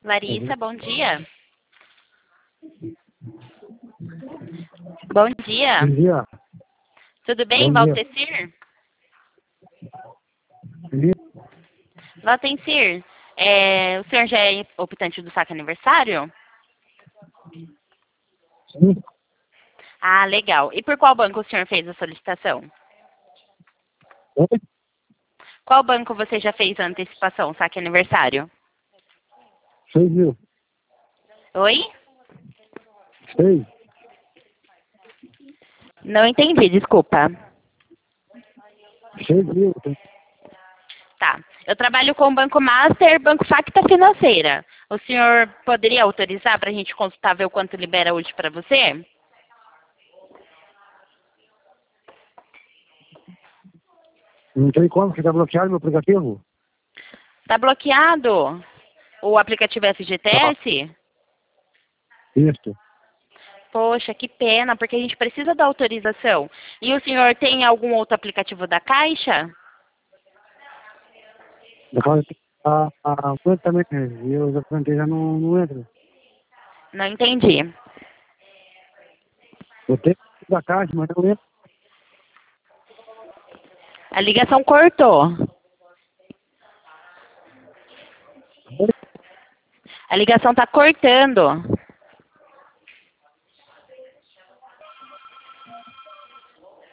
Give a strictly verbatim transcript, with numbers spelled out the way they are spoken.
Larissa, bom dia. Bom dia. Bom dia. Tudo bem, Bom dia. Valtecir? Bom dia. Valtecir, é, o senhor já é optante do saque aniversário? Sim. Ah, legal. E por qual banco o senhor fez a solicitação? Oi? Qual banco você já fez a antecipação, saque aniversário? Seis mil. Oi? Seis. Não entendi, desculpa. Seis mil. Tá. Eu trabalho com o Banco Master, Banco Facta Financeira. O senhor poderia autorizar para a gente consultar, ver o quanto libera hoje para você? Não tem como, que está bloqueado meu aplicativo. Tá bloqueado o aplicativo F G T Tá. S? Isso. Poxa, que pena, porque a gente precisa da autorização. E o senhor tem algum outro aplicativo da Caixa? Agora, a, a, a conta também, e eu já plantei, já não, não entra. Não entendi. Eu tenho da caixa, mas não entra. A ligação cortou. A ligação tá cortando.